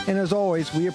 And as always, we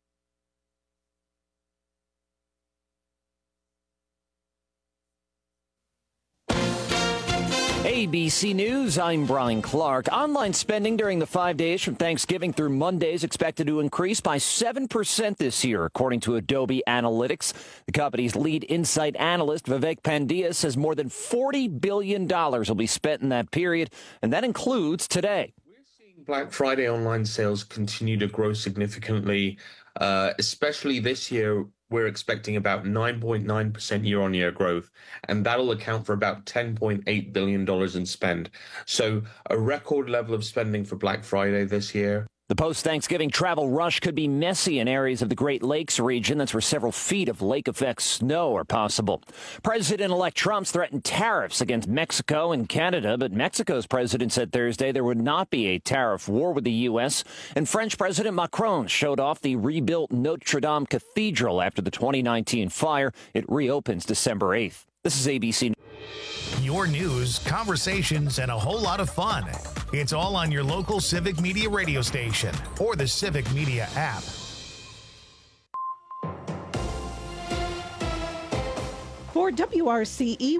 ABC News, I'm Brian Clark. Online spending during the 5 days from Thanksgiving through Monday is expected to increase by 7% this year, according to Adobe Analytics. The company's lead insight analyst, Vivek Pandya, says more than $40 billion will be spent in that period, and that includes today. We're seeing Black Friday online sales continue to grow significantly, especially this year. We're expecting about 9.9% year-on-year growth, and that'll account for about $10.8 billion in spend. So a record level of spending for Black Friday this year. The post-Thanksgiving travel rush could be messy in areas of the Great Lakes region. That's where several feet of lake-effect snow are possible. President-elect Trump's threatened tariffs against Mexico and Canada, but Mexico's president said Thursday there would not be a tariff war with the U.S. And French President Macron showed off the rebuilt Notre Dame Cathedral after the 2019 fire. It reopens December 8th. This is ABC. Your news, conversations, and a whole lot of fun. It's all on your local Civic Media radio station or the Civic Media app. For WRCE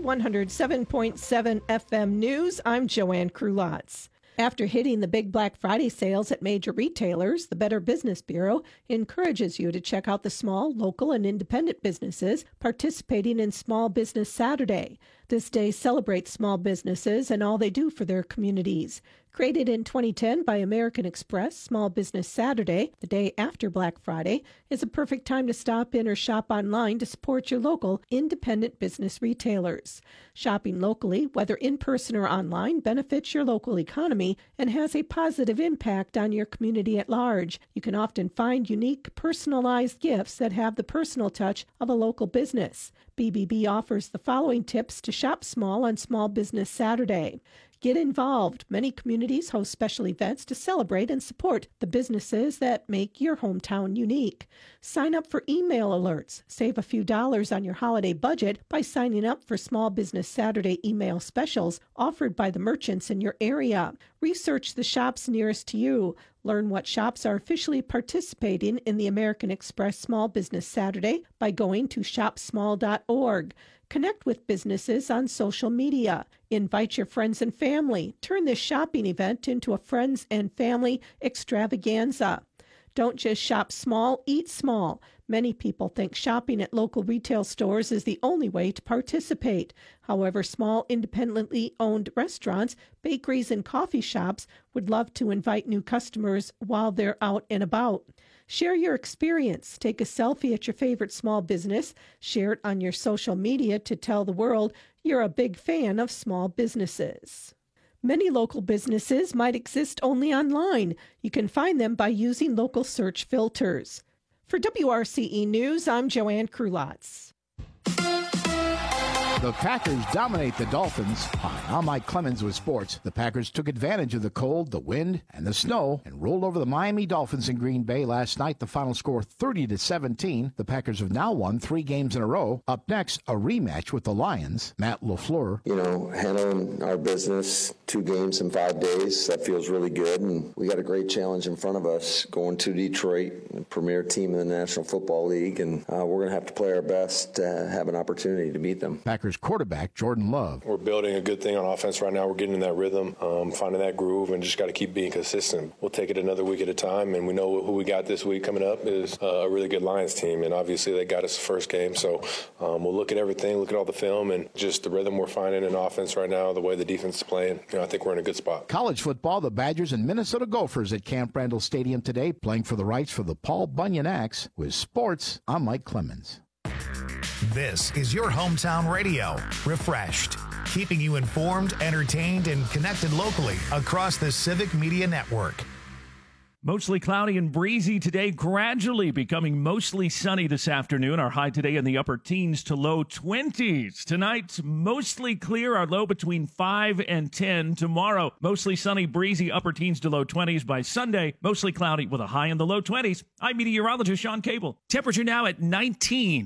107.7 FM News, I'm Joanne Krulotz. After hitting the big Black Friday sales at major retailers, the Better Business Bureau encourages you to check out the small, local, and independent businesses participating in Small Business Saturday. This day celebrates small businesses and all they do for their communities. Created in 2010 by American Express, Small Business Saturday, the day after Black Friday, is a perfect time to stop in or shop online to support your local independent business retailers. Shopping locally, whether in person or online, benefits your local economy and has a positive impact on your community at large. You can often find unique, personalized gifts that have the personal touch of a local business. BBB offers the following tips to shop small on Small Business Saturday. Get involved. Many communities host special events to celebrate and support the businesses that make your hometown unique. Sign up for email alerts. Save a few dollars on your holiday budget by signing up for Small Business Saturday email specials offered by the merchants in your area. Research the shops nearest to you. Learn what shops are officially participating in the American Express Small Business Saturday by going to shopsmall.org. Connect with businesses on social media. Invite your friends and family. Turn this shopping event into a friends and family extravaganza. Don't just shop small, eat small. Many people think shopping at local retail stores is the only way to participate. However, small, independently owned restaurants, bakeries, and coffee shops would love to invite new customers while they're out and about. Share your experience. Take a selfie at your favorite small business. Share it on your social media to tell the world you're a big fan of small businesses. Many local businesses might exist only online. You can find them by using local search filters. For WRCE News, I'm Joanne Krulotz. The Packers dominate the Dolphins. Hi, I'm Mike Clemens with sports. The Packers took advantage of the cold, the wind, and the snow and rolled over the Miami Dolphins in Green Bay last night. The final score 30-17. The Packers have now won 3 games in a row. Up next, a rematch with the Lions. Matt LaFleur. Handling our business 2 games in 5 days, that feels really good. And we got a great challenge in front of us going to Detroit, the premier team in the National Football League. And we're going to have to play our best to have an opportunity to beat them. Packers quarterback Jordan Love. We're building a good thing on offense right now. We're getting in that rhythm, finding that groove, and just got to keep being consistent. We'll take it another week at a time, and we know who we got this week coming up is a really good Lions team, and obviously they got us the first game. So we'll look at everything, look at all the film, and just the rhythm we're finding in offense right now, the way the defense is playing. I think we're in a good spot. College football, the Badgers and Minnesota Gophers at Camp Randall Stadium today, playing for the rights for the Paul Bunyan Axe. With sports, I'm Mike Clemens. This is your hometown radio, Refreshed, keeping you informed, entertained, and connected locally across the Civic Media Network. Mostly cloudy and breezy today, gradually becoming mostly sunny this afternoon. Our high today in the upper teens to low 20s. Tonight, mostly clear, our low between 5 and 10. Tomorrow, mostly sunny, breezy, upper teens to low 20s. By Sunday, mostly cloudy with a high in the low 20s. I'm meteorologist Sean Cable. Temperature now at 19.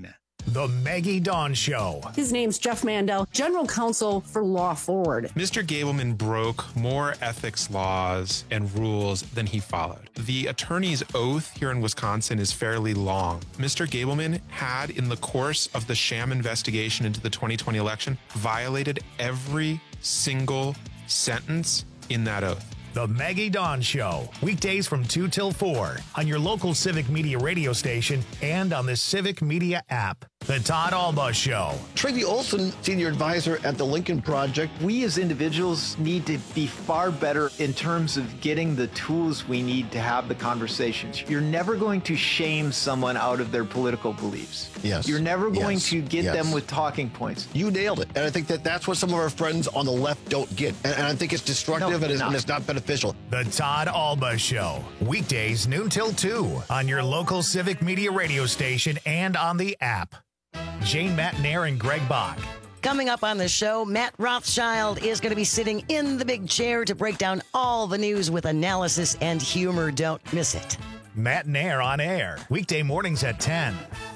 The Maggie Dawn Show. His name's Jeff Mandel, General Counsel for Law Forward. Mr. Gableman broke more ethics laws and rules than he followed. The attorney's oath here in Wisconsin is fairly long. Mr. Gableman had, in the course of the sham investigation into the 2020 election, violated every single sentence in that oath. The Maggie Dawn Show, weekdays from 2 till 4 on your local Civic Media radio station and on the Civic Media app. The Todd Alba Show. Tracy Olson, Senior Advisor at the Lincoln Project. We as individuals need to be far better in terms of getting the tools we need to have the conversations. You're never going to shame someone out of their political beliefs. Yes. You're never going to get them with talking points. You nailed it. And I think that's what some of our friends on the left don't get. And I think it's destructive and it's not beneficial. The Todd Alba Show, weekdays noon till 2 on your local Civic Media radio station and on the app. Jane Matnair and Greg Bach. Coming up on the show, Matt Rothschild is going to be sitting in the big chair to break down all the news with analysis and humor. Don't miss it. Matt Nair on air, weekday mornings at 10.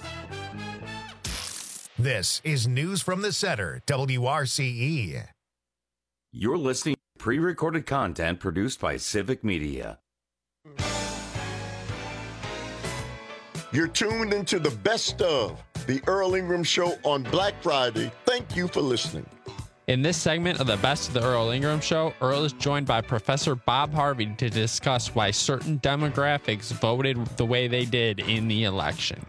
This is News from the Center, WRCE. You're listening to pre-recorded content produced by Civic Media. You're tuned into the best of the Earl Ingram Show on Black Friday. Thank you for listening. In this segment of the Best of the Earl Ingram Show, Earl is joined by Professor Bob Harvey to discuss why certain demographics voted the way they did in the election.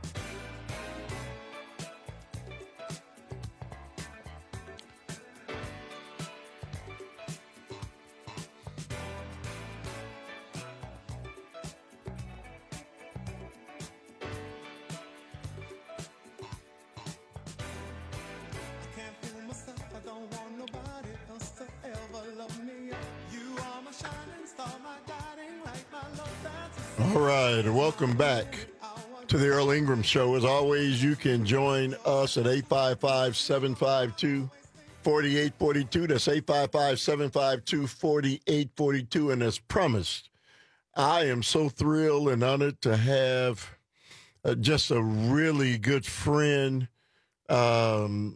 All right, welcome back to the Earl Ingram Show. As always, you can join us at 855-752-4842. That's 855-752-4842. And as promised, I am so thrilled and honored to have just a really good friend, former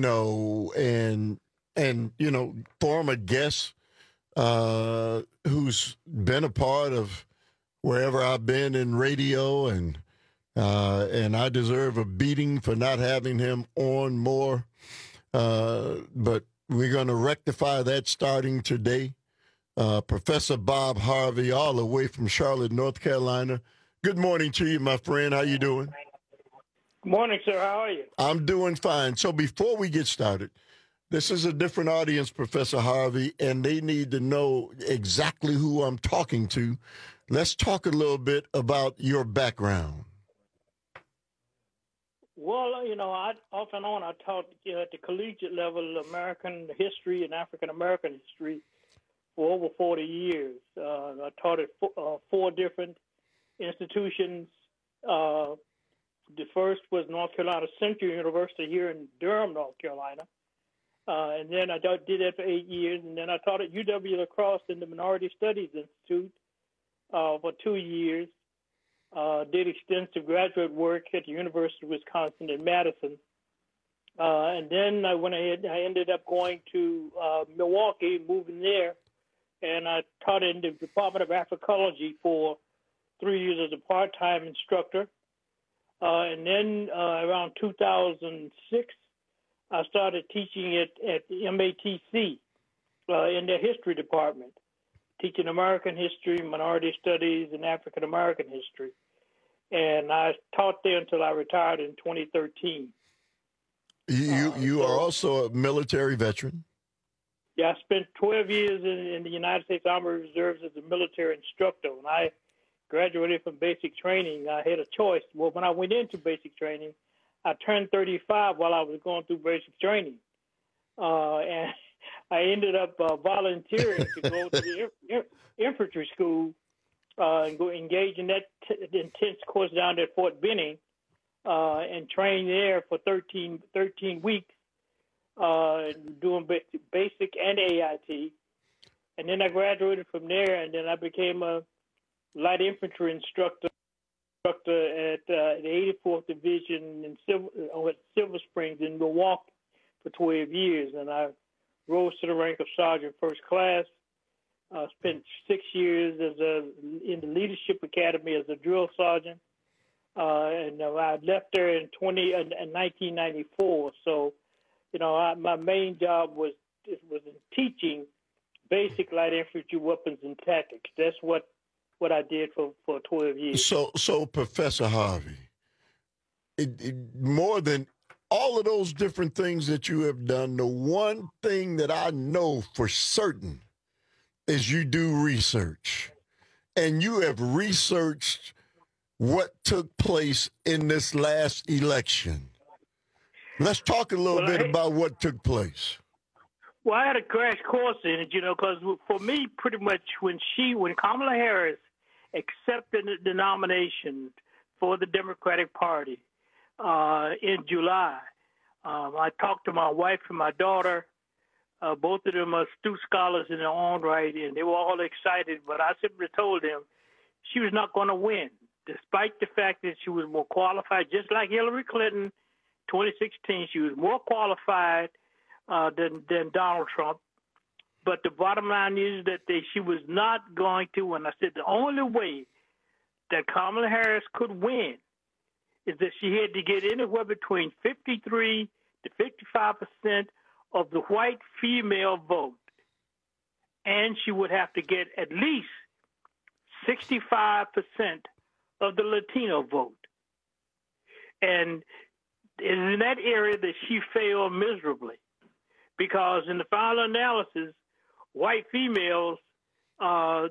guest who's been a part of wherever I've been in radio, and I deserve a beating for not having him on more. But we're going to rectify that starting today. Professor Bob Harvey, all the way from Charlotte, North Carolina. Good morning to you, my friend. How you doing? Good morning, sir. How are you? I'm doing fine. So before we get started, this is a different audience, Professor Harvey, and they need to know exactly who I'm talking to. Let's talk a little bit about your background. Well, I off and on, I taught at the collegiate level American history and African American history for over 40 years. I taught at four different institutions. The first was North Carolina Central University here in Durham, North Carolina. And then I did that for 8 years. And then I taught at UW La Crosse in the Minority Studies Institute for 2 years. Did extensive graduate work at the University of Wisconsin in Madison. And then I went ahead, I ended up going to Milwaukee, moving there, and I taught in the Department of Africology for 3 years as a part-time instructor. And then around 2006, I started teaching at the MATC in the history department, teaching American history, minority studies, and African American history. And I taught there until I retired in 2013. You are also a military veteran? Yeah, I spent 12 years in the United States Army Reserves as a military instructor. When I graduated from basic training, I had a choice. Well, when I went into basic training, I turned 35 while I was going through basic training. And I ended up volunteering to go to the infantry school and go engage in that intense course down at Fort Benning and train there for 13 weeks doing basic and AIT. And then I graduated from there, and then I became a light infantry instructor instructor at the 84th Division in Silver Springs in Milwaukee for 12 years, and I rose to the rank of Sergeant First Class. Spent 6 years in the Leadership Academy as a drill sergeant, and I left there in 1994. So, my main job was in teaching basic light infantry weapons and tactics. That's what I did for 12 years. So Professor Harvey, more than all of those different things that you have done, the one thing that I know for certain is you do research. And you have researched what took place in this last election. Let's talk a little bit about what took place. Well, I had a crash course in it, because for me, pretty much when Kamala Harris accepted the nomination for the Democratic Party in July, I talked to my wife and my daughter. Both of them are astute scholars in their own right, and they were all excited. But I simply told them she was not going to win, despite the fact that she was more qualified, just like Hillary Clinton, 2016. She was more qualified than Donald Trump. But the bottom line is that she was not going to win. I said the only way that Kamala Harris could win is that she had to get anywhere between 53 to 55% of the white female vote, and she would have to get at least 65% of the Latino vote. And in that area that she failed miserably, because in the final analysis, white females, 53%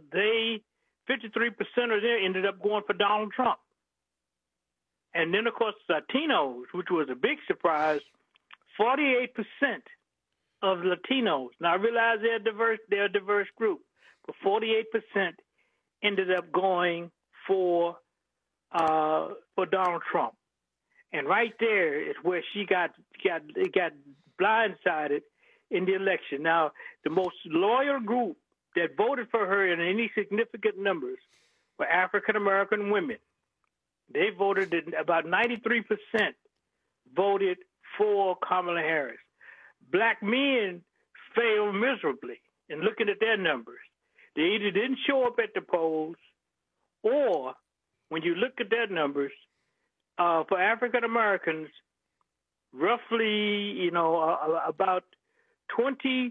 of them ended up going for Donald Trump. And then, of course, Latinos, which was a big surprise, 48% of Latinos. Now, I realize they're a diverse group, but 48% ended up going for Donald Trump. And right there is where she got blindsided in the election. Now, the most loyal group that voted for her in any significant numbers were African-American women. They voted, about 93% voted for Kamala Harris. Black men failed miserably in looking at their numbers. They either didn't show up at the polls, or when you look at their numbers, for African Americans, roughly, about 25%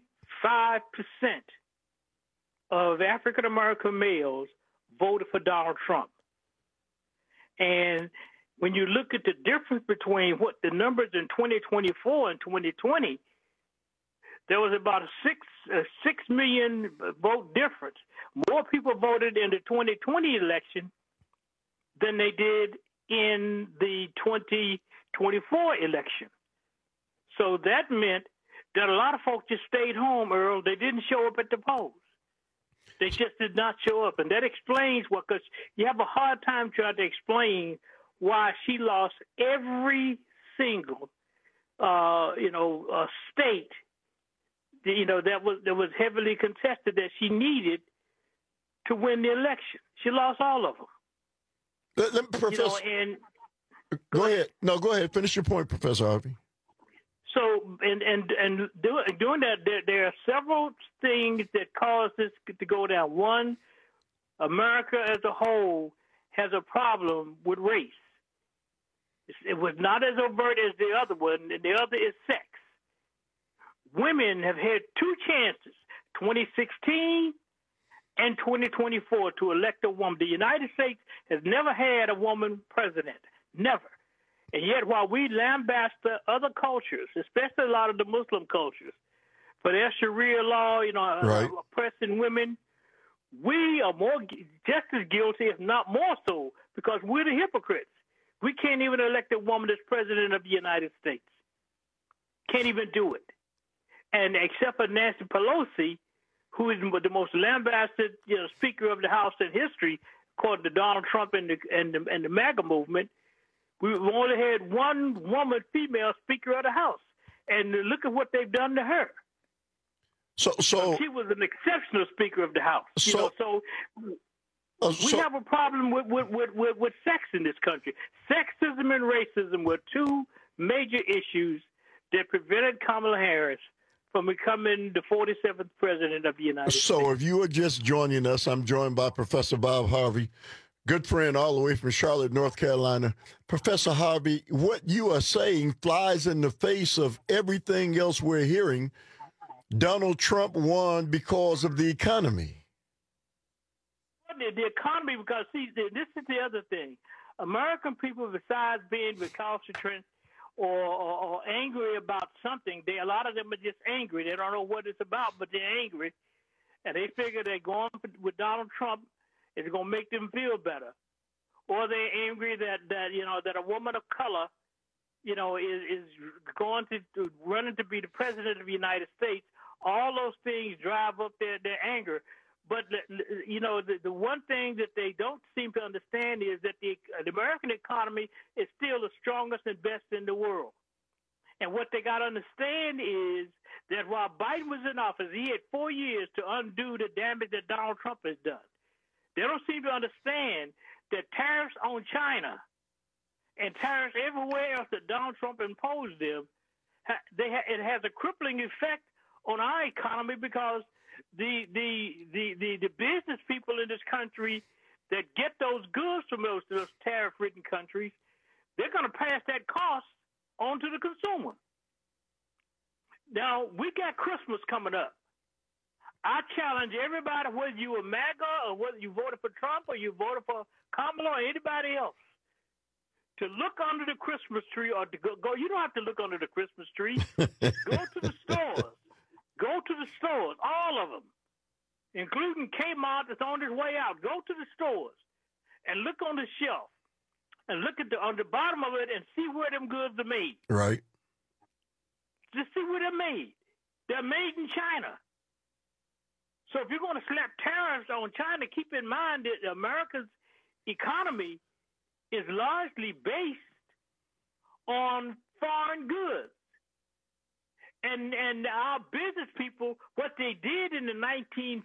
of African American males voted for Donald Trump. And when you look at the difference between what the numbers in 2024 and 2020, there was about a 6 million vote difference. More people voted in the 2020 election than they did in the 2024 election. So that meant that a lot of folks just stayed home, Earl. They didn't show up at the polls. They just did not show up. And that explains what, because you have a hard time trying to explain why she lost every single, state, that was heavily contested that she needed to win the election. She lost all of them. Professor, go ahead. No, go ahead. Finish your point, Professor Harvey. So, and doing that, there are several things that cause this to go down. One, America as a whole has a problem with race. It was not as overt as the other one, and the other is sex. Women have had two chances, 2016 and 2024, to elect a woman. The United States has never had a woman president, never. And yet, while we lambast other cultures, especially a lot of the Muslim cultures, for their Sharia law, oppressing women, we are just as guilty, if not more so, because we're the hypocrites. We can't even elect a woman as president of the United States. Can't even do it. And except for Nancy Pelosi, who is the most lambasted Speaker of the House in history, according to Donald Trump and the MAGA movement, we've only had one woman, female Speaker of the House. And look at what they've done to her. So she was an exceptional Speaker of the House. We have a problem with sex in this country. Sexism and racism were two major issues that prevented Kamala Harris from becoming the 47th president of the United States. So if you are just joining us, I'm joined by Professor Bob Harvey, good friend all the way from Charlotte, North Carolina. Professor Harvey, what you are saying flies in the face of everything else we're hearing. Donald Trump won because of the economy. The economy, because, see, this is the other thing. American people, besides being recalcitrant or angry about something, a lot of them are just angry. They don't know what it's about, but they're angry. And they figure that going with Donald Trump is going to make them feel better. Or they're angry that a woman of color, is going to running to be the president of the United States. All those things drive up their anger. But, the one thing that they don't seem to understand is that the American economy is still the strongest and best in the world. And what they got to understand is that while Biden was in office, he had 4 years to undo the damage that Donald Trump has done. They don't seem to understand that tariffs on China and tariffs everywhere else that Donald Trump imposed them, it has a crippling effect on our economy, because the business people in this country that get those goods from those tariff-ridden countries, they're going to pass that cost on to the consumer. Now, we got Christmas coming up. I challenge everybody, whether you were MAGA or whether you voted for Trump or you voted for Kamala or anybody else, to look under the Christmas tree, or to go. You don't have to look under the Christmas tree. Go to the stores. Go to the stores, all of them, including Kmart that's on its way out. Go to the stores and look on the shelf and look on the bottom of it and see where them goods are made. Right. Just see where they're made. They're made in China. So if you're going to slap tariffs on China, keep in mind that America's economy is largely based on foreign goods. And our business people, what they did in the 1960s,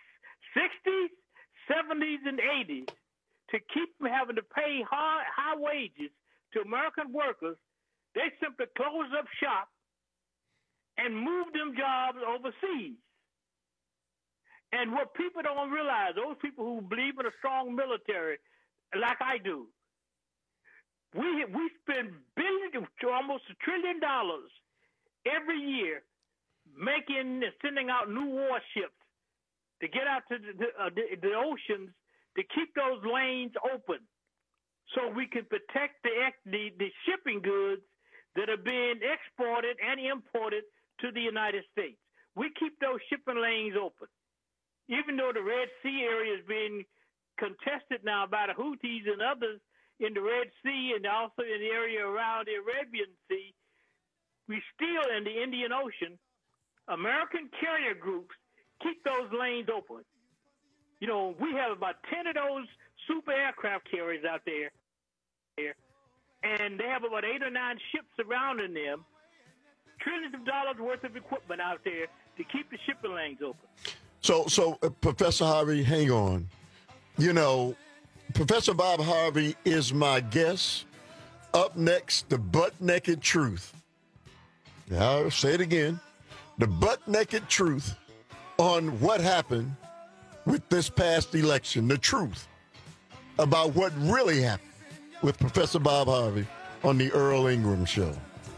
70s, and 80s to keep from having to pay high wages to American workers, they simply closed up shop and moved them jobs overseas. And what people don't realize, those people who believe in a strong military, like I do, we spend billions to almost $1 trillion every year making and sending out new warships to get out to the oceans to keep those lanes open so we can protect the shipping goods that are being exported and imported to the United States. We keep those shipping lanes open. Even though the Red Sea area is being contested now by the Houthis and others in the Red Sea and also in the area around the Arabian Sea, we still, in the Indian Ocean, American carrier groups keep those lanes open. We have about 10 of those super aircraft carriers out there, and they have about 8 or 9 ships surrounding them, trillions of dollars worth of equipment out there to keep the shipping lanes open. So Professor Harvey, hang on. Professor Bob Harvey is my guest. Up next, the butt-naked truth. I'll say it again. The butt-naked truth on what happened with this past election. The truth about what really happened with Professor Bob Harvey on the Earl Ingram Show.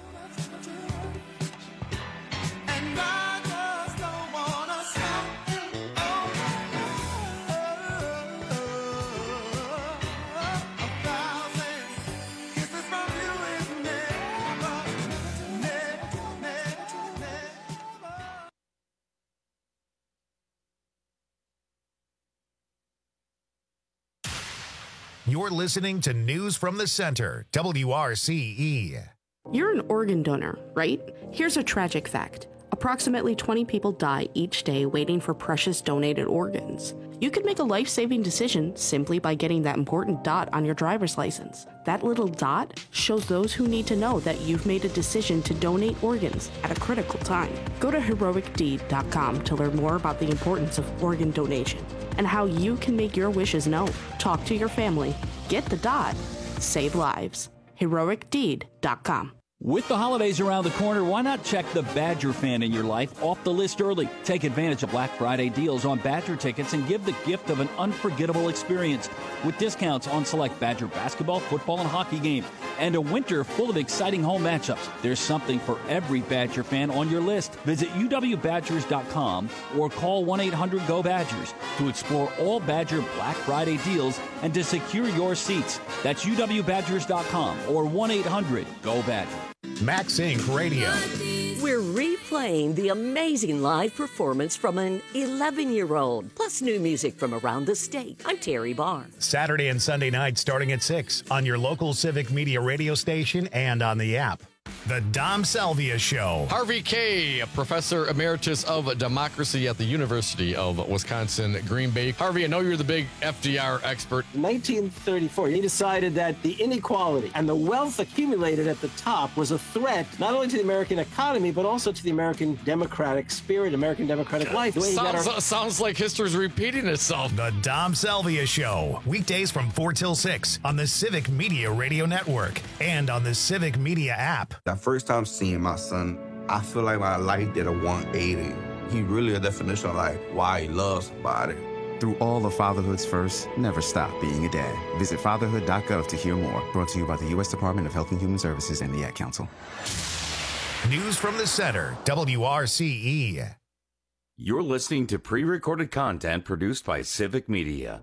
You're listening to News from the Center, WRCE. You're an organ donor, right? Here's a tragic fact. Approximately 20 people die each day waiting for precious donated organs. You could make a life-saving decision simply by getting that important dot on your driver's license. That little dot shows those who need to know that you've made a decision to donate organs at a critical time. Go to heroicdeed.com to learn more about the importance of organ donation. and how you can make your wishes known. Talk to your family. Get the dot. Save lives. HeroicDeed.com. With the holidays around the corner, why not check the Badger fan in your life off the list early? Take advantage of Black Friday deals on Badger tickets and give the gift of an unforgettable experience with discounts on select Badger basketball, football, and hockey games, and a winter full of exciting home matchups. There's something for every Badger fan on your list. Visit uwbadgers.com or call 1-800-GO-BADGERS to explore all Badger Black Friday deals and to secure your seats. That's uwbadgers.com or 1-800-GO-BADGERS. Max Inc. Radio. We're replaying the amazing live performance from an 11-year-old, plus new music from around the state. I'm Terry Barr. Saturday and Sunday nights starting at 6 on your local Civic Media radio station and on the app. The Dom Salvia Show. Harvey Kaye, Professor Emeritus of Democracy at the University of Wisconsin, Green Bay. Harvey, I know you're the big FDR expert. In 1934, he decided that the inequality and the wealth accumulated at the top was a threat not only to the American economy, but also to the American democratic spirit, American democratic life. Sounds like history's repeating itself. The Dom Salvia Show. Weekdays from 4 till 6 on the Civic Media Radio Network and on the Civic Media app. That first time seeing my son, I feel like my life did a 180. He really a definition of like why he loves somebody. Through all of fatherhood's first, never stop being a dad. Visit fatherhood.gov to hear more. Brought to you by the U.S. Department of Health and Human Services and the Ad Council. News from the Center, WRCE. You're listening to pre-recorded content produced by Civic Media.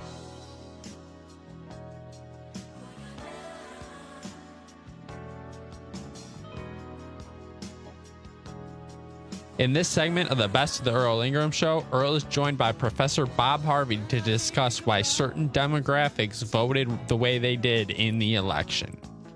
In this segment of the Best of the Earl Ingram Show, Earl is joined by Professor Bob Harvey to discuss why certain demographics voted the way they did in the election.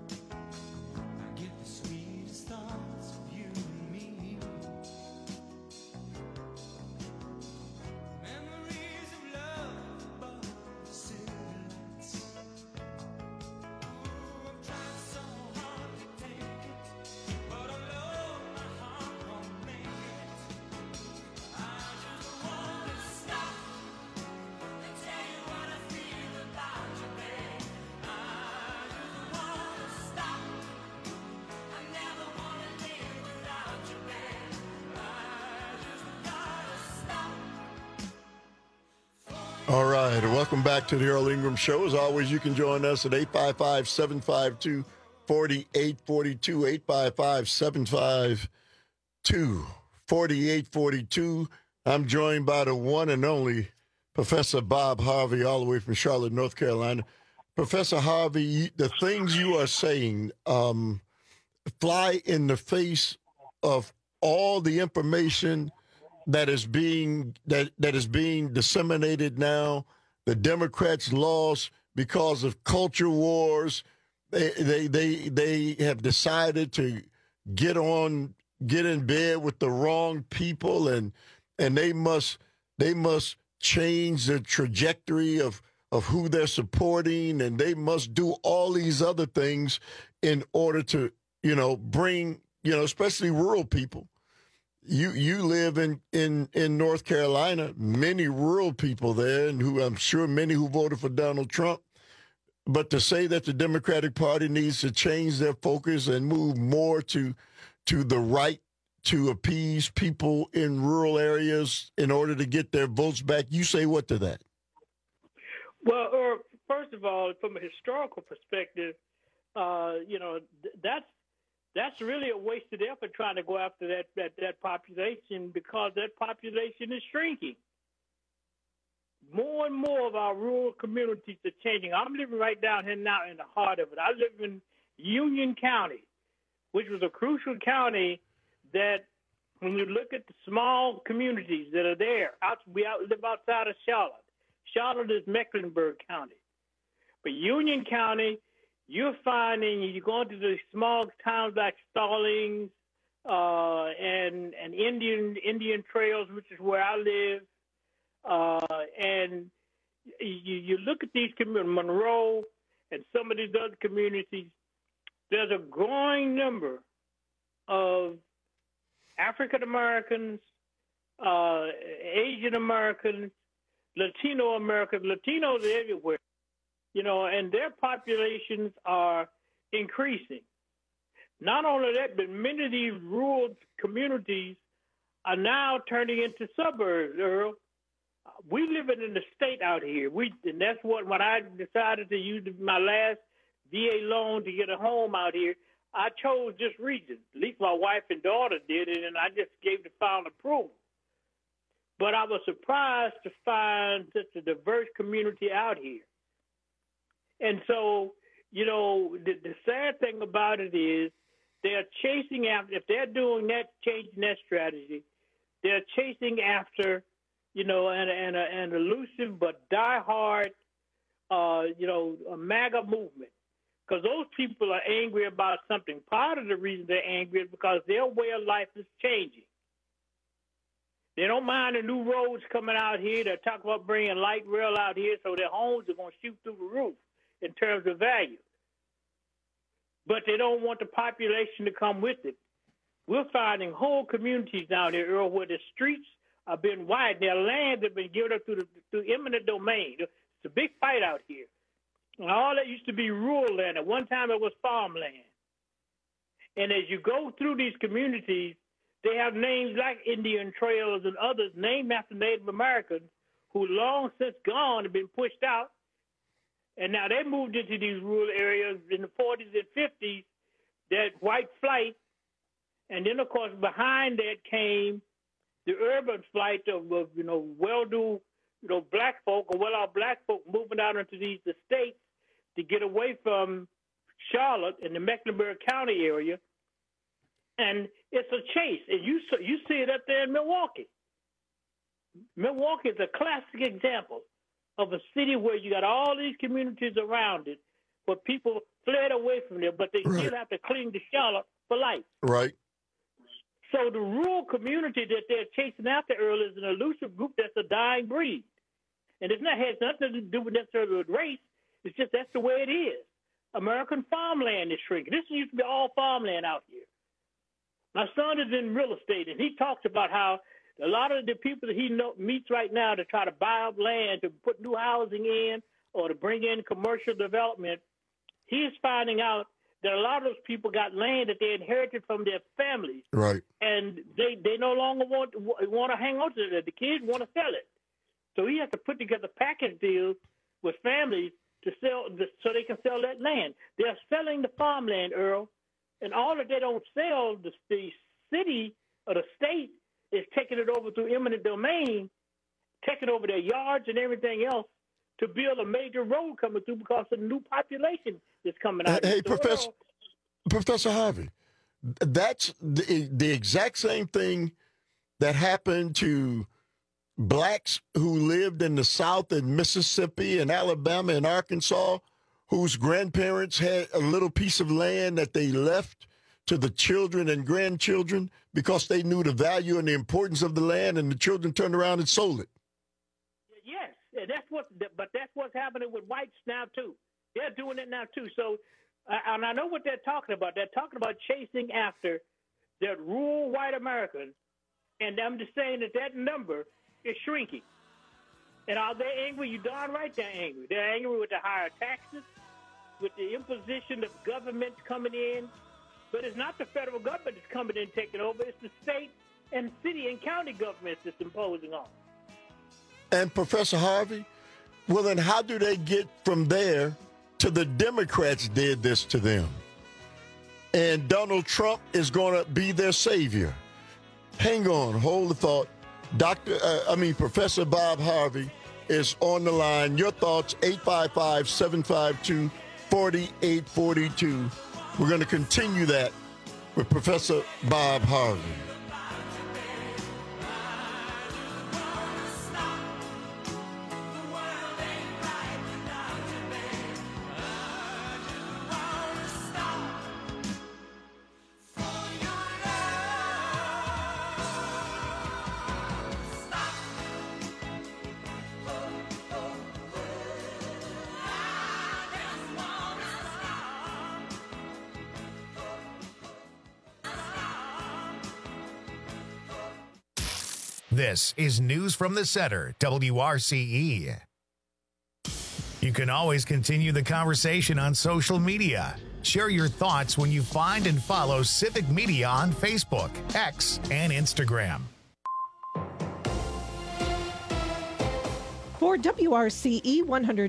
All right, welcome back to the Earl Ingram Show. As always, you can join us at 855-752-4842, 855-752-4842. I'm joined by the one and only Professor Bob Harvey, all the way from Charlotte, North Carolina. Professor Harvey, the things you are saying fly in the face of all the information that is being disseminated now. The Democrats lost because of culture wars. They have decided to get in bed with the wrong people, and they must change the trajectory of who they're supporting, and they must do all these other things in order to bring especially rural people. You live in North Carolina, many rural people there, and who I'm sure many who voted for Donald Trump. But to say that the Democratic Party needs to change their focus and move more to the right to appease people in rural areas in order to get their votes back, you say what to that? Well, first of all, from a historical perspective, that's really a wasted effort trying to go after that population, because that population is shrinking. More and more of our rural communities are changing. I'm living right down here now in the heart of it. I live in Union County, which was a crucial county that, when you look at the small communities that are there, we live outside of Charlotte. Charlotte is Mecklenburg County. But Union County, you're finding, you're going to the small towns like Stallings and Indian Trails, which is where I live, and you look at these communities, Monroe and some of these other communities, there's a growing number of African Americans, Asian Americans, Latino Americans, Latinos are everywhere, and their populations are increasing. Not only that, but many of these rural communities are now turning into suburbs, Earl. We living in the state out here. And that's when I decided to use my last VA loan to get a home out here, I chose this region. At least my wife and daughter did it, and I just gave the final approval. But I was surprised to find such a diverse community out here. And so, the sad thing about it is they're chasing after, if they're doing that, changing that strategy, they're chasing after, an elusive but diehard, a MAGA movement. Because those people are angry about something. Part of the reason they're angry is because their way of life is changing. They don't mind the new roads coming out here. They're talking about bringing light rail out here, so their homes are going to shoot through the roof in terms of value. But they don't want the population to come with it. We're finding whole communities down there, Earl, where the streets are being widened. Their lands have been given up through eminent domain. It's a big fight out here. And all that used to be rural land. At one time, it was farmland. And as you go through these communities, they have names like Indian Trails and others named after Native Americans who long since gone have been pushed out. And now they moved into these rural areas in the 40s and 50s, that white flight. And then, of course, behind that came the urban flight of well-do, black folk or well-off black folk moving out into these estates to get away from Charlotte and the Mecklenburg County area. And it's a chase. And you see it up there in Milwaukee. Milwaukee is a classic example of a city where you got all these communities around it, where people fled away from there, but they still have to cling to Charlotte for life. Right. So the rural community that they're chasing after, Earl, is an elusive group that's a dying breed. And has nothing to do with necessarily with race. It's just that's the way it is. American farmland is shrinking. This used to be all farmland out here. My son is in real estate, and he talks about how a lot of the people that he meets right now to try to buy up land to put new housing in or to bring in commercial development, he is finding out that a lot of those people got land that they inherited from their families. Right. And they no longer want to hang on to it. The kids want to sell it. So he has to put together package deals with families to sell, so they can sell that land. They're selling the farmland, Earl, and all that they don't sell, the city or the state is taking it over through eminent domain, taking over their yards and everything else to build a major road coming through because of the new population that's coming out. Hey, Professor Harvey, that's the exact same thing that happened to blacks who lived in the South in Mississippi and Alabama and Arkansas, whose grandparents had a little piece of land that they left to the children and grandchildren because they knew the value and the importance of the land, and the children turned around and sold it. Yes, and that's what's happening with whites now too. They're doing it now too. So, and I know what they're talking about. They're talking about chasing after that rural white Americans, and I'm just saying that number is shrinking. And are they angry? You darn right they're angry. They're angry with the higher taxes, with the imposition of governments coming in. But it's not the federal government that's coming in and taking over. It's the state and city and county governments that's imposing on. And Professor Harvey, well, then how do they get from there to the Democrats did this to them? And Donald Trump is going to be their savior. Hang on, hold the thought. Professor Bob Harvey is on the line. Your thoughts, 855-752-4842. We're going to continue that with Professor Bob Harvey. This is News from the Center, WRCE. You can always continue the conversation on social media. Share your thoughts when you find and follow Civic Media on Facebook, X, and Instagram. For WRCE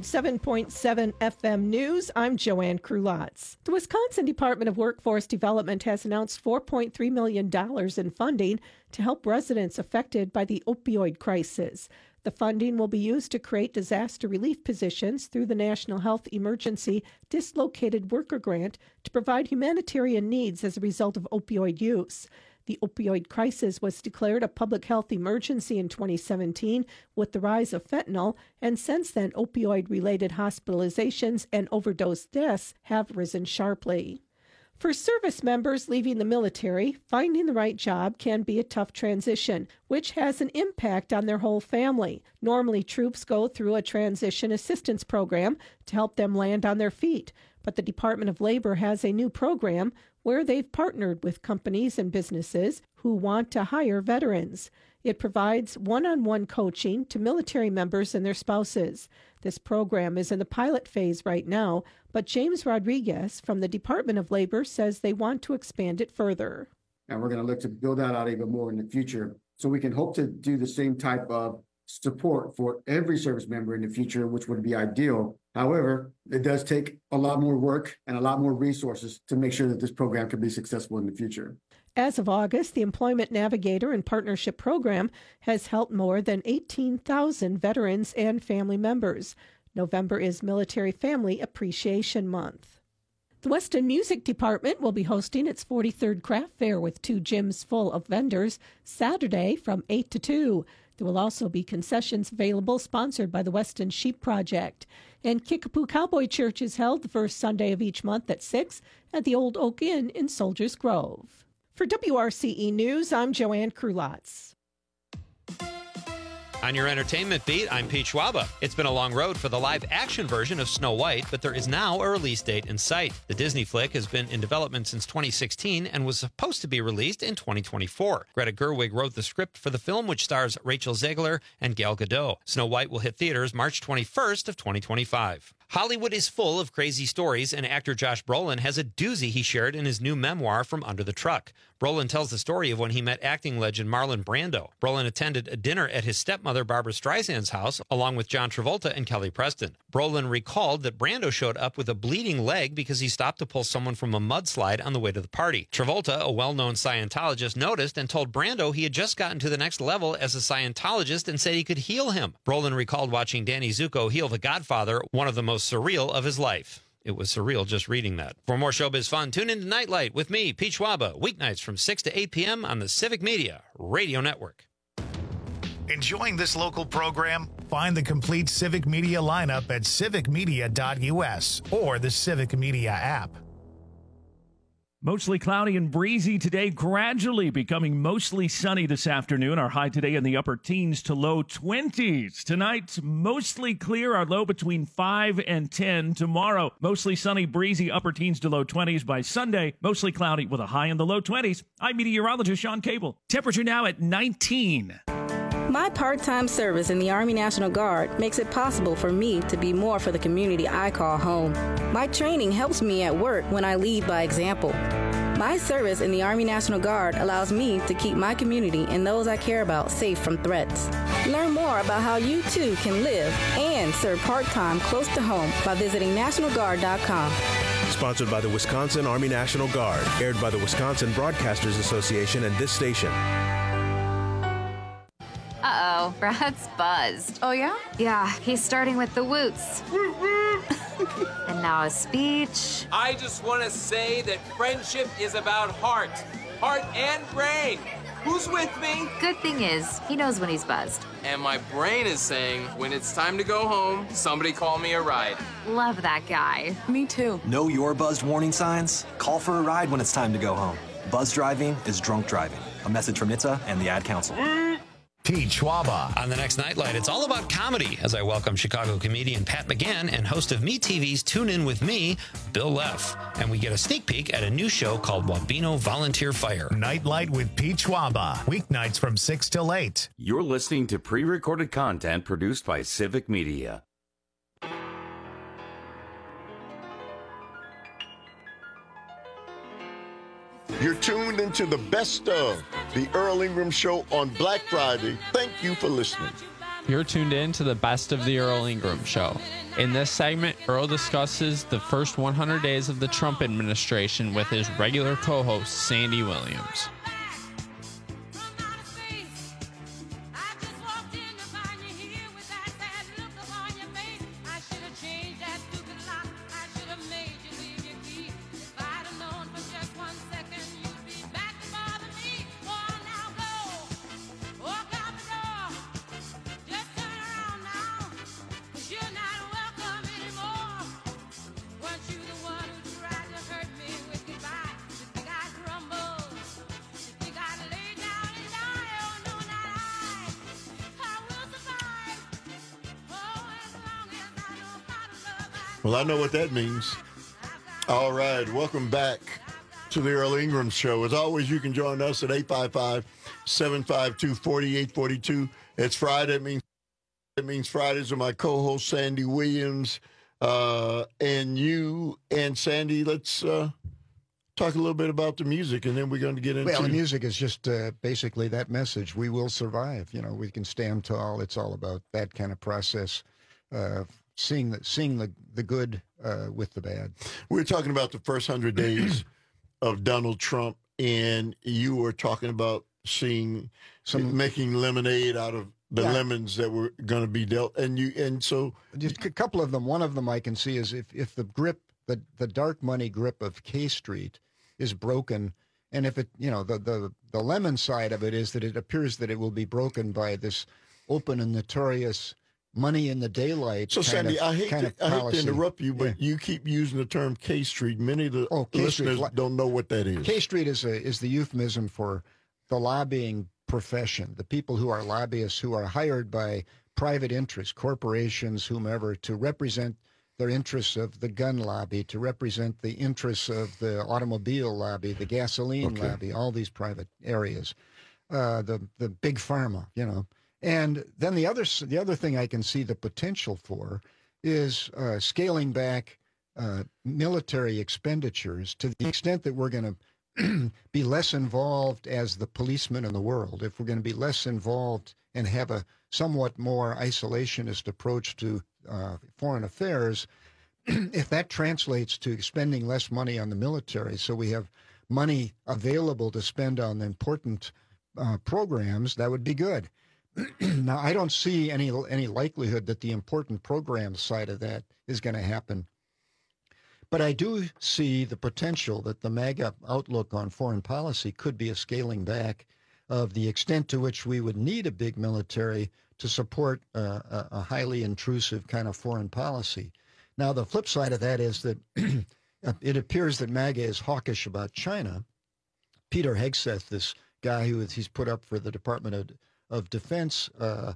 107.7 FM News, I'm Joanne Krulotz. The Wisconsin Department of Workforce Development has announced $4.3 million in funding to help residents affected by the opioid crisis. The funding will be used to create disaster relief positions through the National Health Emergency Dislocated Worker Grant to provide humanitarian needs as a result of opioid use. The opioid crisis was declared a public health emergency in 2017 with the rise of fentanyl, and since then, opioid-related hospitalizations and overdose deaths have risen sharply. For service members leaving the military, finding the right job can be a tough transition, which has an impact on their whole family. Normally, troops go through a transition assistance program to help them land on their feet, but the Department of Labor has a new program where they've partnered with companies and businesses who want to hire veterans. It provides one-on-one coaching to military members and their spouses. This program is in the pilot phase right now, but James Rodriguez from the Department of Labor says they want to expand it further. And we're going to look to build that out even more in the future, so we can hope to do the same type of support for every service member in the future, which would be ideal. However, it does take a lot more work and a lot more resources to make sure that this program can be successful in the future. As of August, the Employment Navigator and Partnership Program has helped more than 18,000 veterans and family members. November is Military Family Appreciation Month. The Weston Music Department will be hosting its 43rd Craft Fair with 2 gyms full of vendors Saturday from 8 to 2. There will also be concessions available sponsored by the Weston Sheep Project. And Kickapoo Cowboy Church is held the first Sunday of each month at 6 at the Old Oak Inn in Soldiers Grove. For WRCE News, I'm Joanne Krulotz. On your entertainment beat, I'm Pete Schwaba. It's been a long road for the live-action version of Snow White, but there is now a release date in sight. The Disney flick has been in development since 2016 and was supposed to be released in 2024. Greta Gerwig wrote the script for the film, which stars Rachel Zegler and Gal Gadot. Snow White will hit theaters March 21st of 2025. Hollywood is full of crazy stories, and actor Josh Brolin has a doozy he shared in his new memoir, From Under the Truck. Brolin tells the story of when he met acting legend Marlon Brando. Brolin attended a dinner at his stepmother Barbra Streisand's house, along with John Travolta and Kelly Preston. Brolin recalled that Brando showed up with a bleeding leg because he stopped to pull someone from a mudslide on the way to the party. Travolta, a well-known Scientologist, noticed and told Brando he had just gotten to the next level as a Scientologist and said he could heal him. Brolin recalled watching Danny Zuko heal the Godfather, one of the most surreal of his life. It was surreal just reading that. For more showbiz fun, tune into Nightlight with me, Pete Schwaba, weeknights from 6 to 8 p.m. on the Civic Media Radio Network. Enjoying this local program? Find the complete Civic Media lineup at civicmedia.us or the Civic Media app. Mostly cloudy and breezy today, gradually becoming mostly sunny this afternoon. Our high today in the upper teens to low 20s. Tonight, mostly clear, our low between 5 and 10. Tomorrow, mostly sunny, breezy, upper teens to low 20s. By Sunday, mostly cloudy with a high in the low 20s. I'm meteorologist Sean Cable. Temperature now at 19. My part-time service in the Army National Guard makes it possible for me to be more for the community I call home. My training helps me at work when I lead by example. My service in the Army National Guard allows me to keep my community and those I care about safe from threats. Learn more about how you too can live and serve part-time close to home by visiting NationalGuard.com. Sponsored by the Wisconsin Army National Guard. Aired by the Wisconsin Broadcasters Association and this station. Uh-oh, Brad's buzzed. Oh, yeah? Yeah, he's starting with the woots. And now a speech. I just want to say that friendship is about heart and brain. Who's with me? Good thing is, he knows when he's buzzed. And my brain is saying, when it's time to go home, somebody call me a ride. Love that guy. Me too. Know your buzzed warning signs? Call for a ride when it's time to go home. Buzz driving is drunk driving. A message from NHTSA and the Ad Council. Pete Schwaba. On the next Nightlight, it's all about comedy as I welcome Chicago comedian Pat McGann and host of MeTV's Tune In With Me, Bill Leff. And we get a sneak peek at a new show called Wabeno Volunteer Fire. Nightlight with Pete Schwaba. Weeknights from 6 till 8. You're listening to pre-recorded content produced by Civic Media. You're tuned into the best of the Earl Ingram Show on Black Friday. Thank you for listening. You're tuned in to the best of the Earl Ingram Show. In this segment, Earl discusses the first 100 days of the Trump administration with his regular co-host, Sandy Williams. Well, I know what that means. All right, welcome back to the Earl Ingram Show. As always, you can join us at 855-752-4842. It's Friday. It means Fridays are my co-host, Sandy Williams, and you. And Sandy, let's talk a little bit about the music, and then we're going to get into... Well, the music is just basically that message. We will survive. You know, we can stand tall. It's all about that kind of process. Seeing the good with the bad. We're talking about the first 100 days of Donald Trump, and you were talking about making lemonade out of the lemons that were going to be dealt, and so just a couple of them. One of them I can see is if the grip, the dark money grip of K Street is broken, and if it, you know, the lemon side of it is that it appears that it will be broken by this open and notorious money in the daylight. So, Sandy, I hate to interrupt you, but you keep using the term K Street. Many of the listeners don't know what that is. K Street is the euphemism for the lobbying profession, the people who are lobbyists who are hired by private interests, corporations, whomever, to represent their interests of the gun lobby, to represent the interests of the automobile lobby, the gasoline lobby, all these private areas, the big pharma, you know. And then the other thing I can see the potential for is scaling back military expenditures to the extent that we're going to be less involved as the policemen in the world. If we're going to be less involved and have a somewhat more isolationist approach to foreign affairs, if that translates to spending less money on the military, so we have money available to spend on important programs, that would be good. Now, I don't see any likelihood that the important program side of that is going to happen. But I do see the potential that the MAGA outlook on foreign policy could be a scaling back of the extent to which we would need a big military to support a highly intrusive kind of foreign policy. Now, the flip side of that is that it appears that MAGA is hawkish about China. Peter Hegseth, this guy who he's put up for the Department of Defense,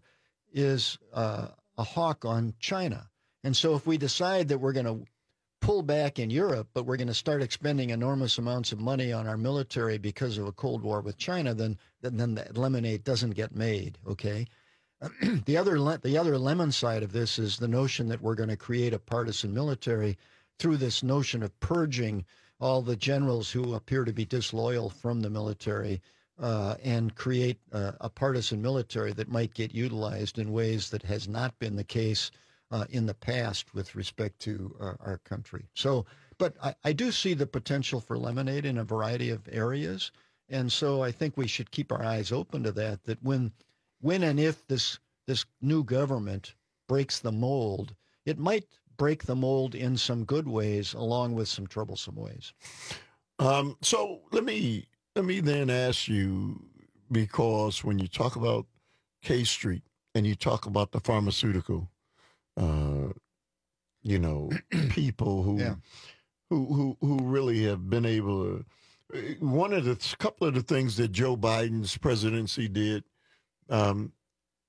is a hawk on China. And so if we decide that we're going to pull back in Europe, but we're going to start expending enormous amounts of money on our military because of a Cold War with China, then that lemonade doesn't get made, okay? The other lemon side of this is the notion that we're going to create a partisan military through this notion of purging all the generals who appear to be disloyal from the military, and create a partisan military that might get utilized in ways that has not been the case in the past with respect to our country. So, but I do see the potential for lemonade in a variety of areas, and so I think we should keep our eyes open to that. That when and if this new government breaks the mold, it might break the mold in some good ways, along with some troublesome ways. So let me then ask you, because when you talk about K Street and you talk about the pharmaceutical, people who really have been able to. Couple of the things that Joe Biden's presidency did,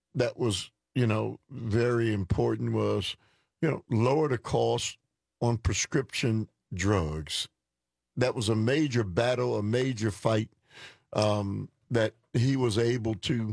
that was, very important was, lower the cost on prescription drugs. That was a major battle, a major fight that he was able to,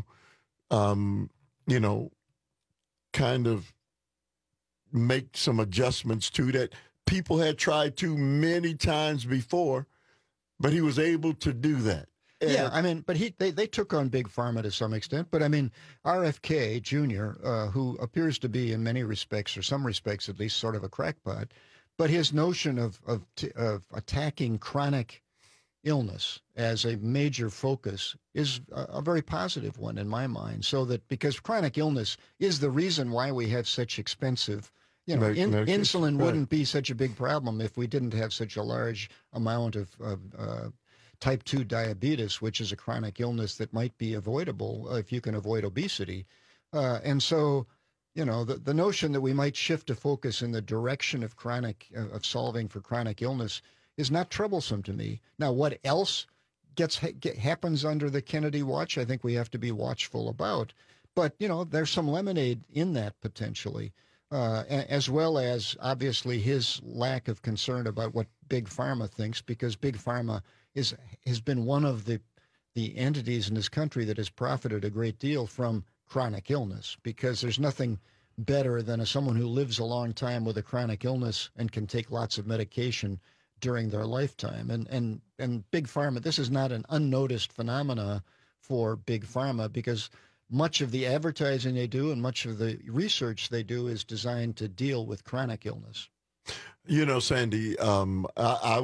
kind of make some adjustments to that people had tried to many times before, but he was able to do that. And, but they took on Big Pharma to some extent. But RFK Jr., who appears to be in many respects, or some respects at least, sort of a crackpot, but his notion of attacking chronic illness as a major focus is a very positive one in my mind. So that because chronic illness is the reason why we have such expensive, insulin wouldn't be such a big problem if we didn't have such a large amount of type 2 diabetes, which is a chronic illness that might be avoidable if you can avoid obesity. And so, the notion that we might shift to focus in the direction of of solving for chronic illness is not troublesome to me. Now, what else happens under the Kennedy watch, I think we have to be watchful about. But, there's some lemonade in that potentially, as well as obviously his lack of concern about what Big Pharma thinks, because Big Pharma has been one of the entities in this country that has profited a great deal from chronic illness, because there's nothing better than someone who lives a long time with a chronic illness and can take lots of medication during their lifetime. And Big Pharma, this is not an unnoticed phenomena for Big Pharma, because much of the advertising they do and much of the research they do is designed to deal with chronic illness. Sandy, I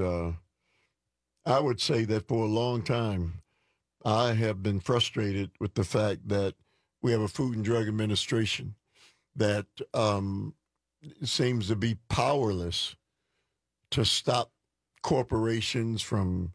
would say that for a long time, I have been frustrated with the fact that we have a Food and Drug Administration that seems to be powerless to stop corporations from,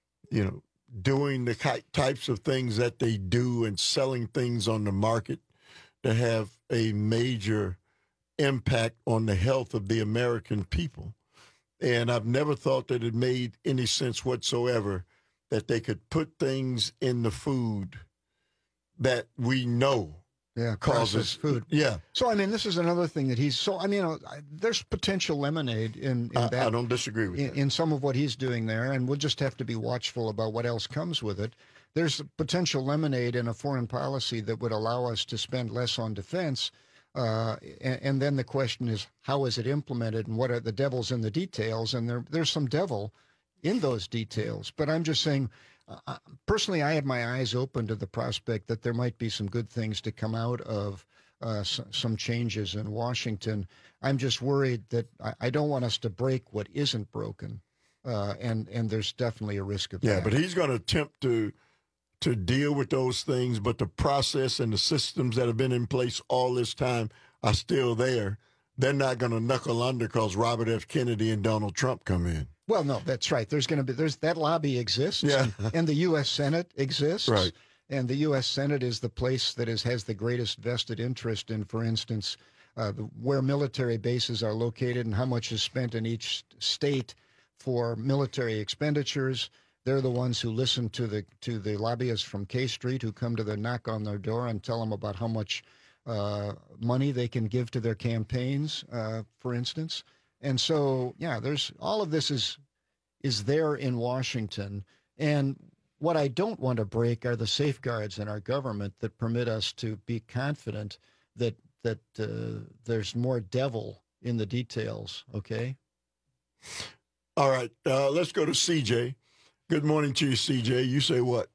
doing the types of things that they do and selling things on the market that have a major impact on the health of the American people. And I've never thought that it made any sense whatsoever that they could put things in the food that we know causes food. Yeah. So, this is another thing that there's potential lemonade in that. I don't disagree with that. In some of what he's doing there, and we'll just have to be watchful about what else comes with it. There's potential lemonade in a foreign policy that would allow us to spend less on defense. And then the question is, how is it implemented, and what are the devils in the details? And there's some devil in those details. But I'm just saying, personally, I have my eyes open to the prospect that there might be some good things to come out of some changes in Washington. I'm just worried that I don't want us to break what isn't broken, and there's definitely a risk of that. Yeah, but he's going to attempt to deal with those things, but the process and the systems that have been in place all this time are still there. They're not going to knuckle under because Robert F. Kennedy and Donald Trump come in. Well, no, that's right. There's that lobby exists, yeah. and the U.S. Senate exists. Right. And the U.S. Senate is the place that has the greatest vested interest in, for instance, where military bases are located and how much is spent in each state for military expenditures. They're the ones who listen to the lobbyists from K Street who come to knock on their door and tell them about how much money they can give to their campaigns, for instance. And so, there's all of this is there in Washington. And what I don't want to break are the safeguards in our government that permit us to be confident that there's more devil in the details. Okay. All right. Let's go to CJ. Good morning to you, CJ. You say what?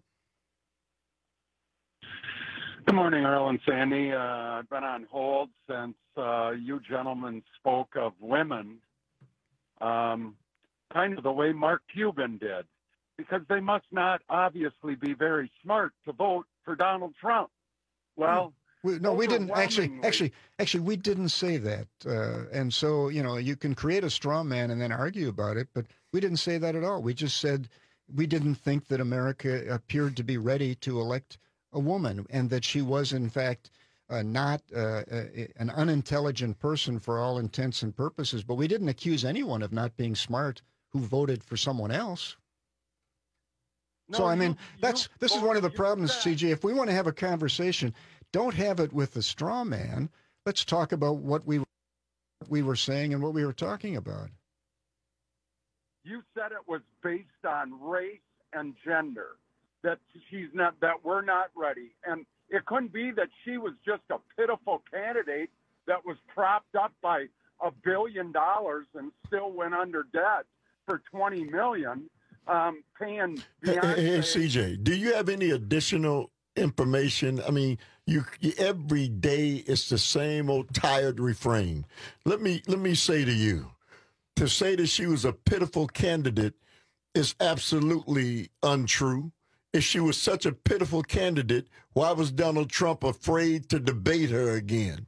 Good morning, Earl and Sandy. I've been on hold since you gentlemen spoke of women, kind of the way Mark Cuban did, because they must not obviously be very smart to vote for Donald Trump. Well, we didn't actually. We didn't say that, and so you can create a straw man and then argue about it, but we didn't say that at all. We just said we didn't think that America appeared to be ready to elect a woman, and that she was, in fact, not an unintelligent person for all intents and purposes. But we didn't accuse anyone of not being smart who voted for someone else. No, so, this is one of the problems, CJ. If we want to have a conversation, don't have it with the straw man. Let's talk about what we were saying and what we were talking about. You said it was based on race and gender, that we're not ready. And it couldn't be that she was just a pitiful candidate that was propped up by $1 billion and still went under debt for $20 million, paying Beyonce. Hey, CJ, do you have any additional information? I mean, you every day it's the same old tired refrain. Let me say to you, to say that she was a pitiful candidate is absolutely untrue. If she was such a pitiful candidate, why was Donald Trump afraid to debate her again?